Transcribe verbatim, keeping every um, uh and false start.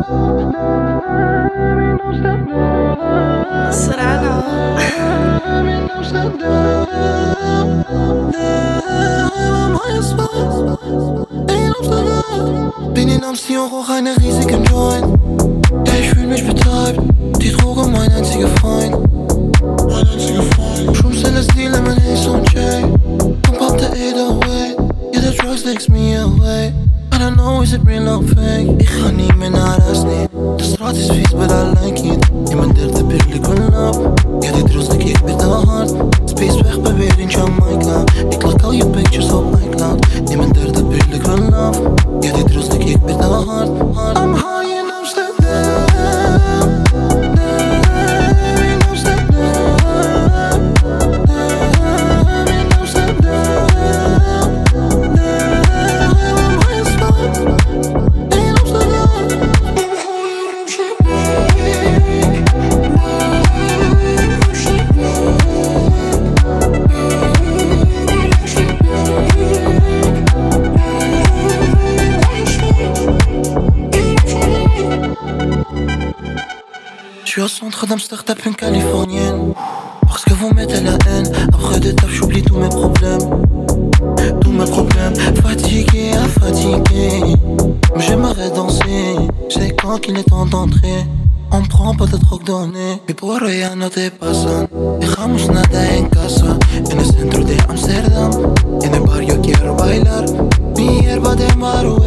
Serrano. Bin in Amsterdam, rauch eine riesige Joint. Ja, ich fühl mich betäubt. Die Droge mein einziger Freund. Mein einziger Freund. Shrooms, L S D, Lemon Haze und J. Pump up the eight oh eight. Yeah, the drugs takes me away. I don't know, is it real or fake? Ik ga niet meer naar huis, nee. De straat is vies, but I like it. In mijn derde pil, ik wil op. Ja, die drugs, ik ik ben te hard. Space weg, beweer in Jamaica. Ik like al je pictures op iCloud. In mijn derde pil, ik wil op. Ja, die drugs, ik ik ben te hard. I'm high in Amsterdam. Je suis au centre d'Amsterdam, une californienne. Parce que vous mettez la haine. Après des tafs, j'oublie tous mes problèmes. Tous mes problèmes. Fatigué, fatigué. Mais j'aimerais danser. C'est quand qu'il est temps d'entrer. On prend pas de drogue donnée. Mi porro ya no te pasan. Dejamos nada en casa. En el centro de Amsterdam. En el barrio quiero bailar. Mi hierba de maru.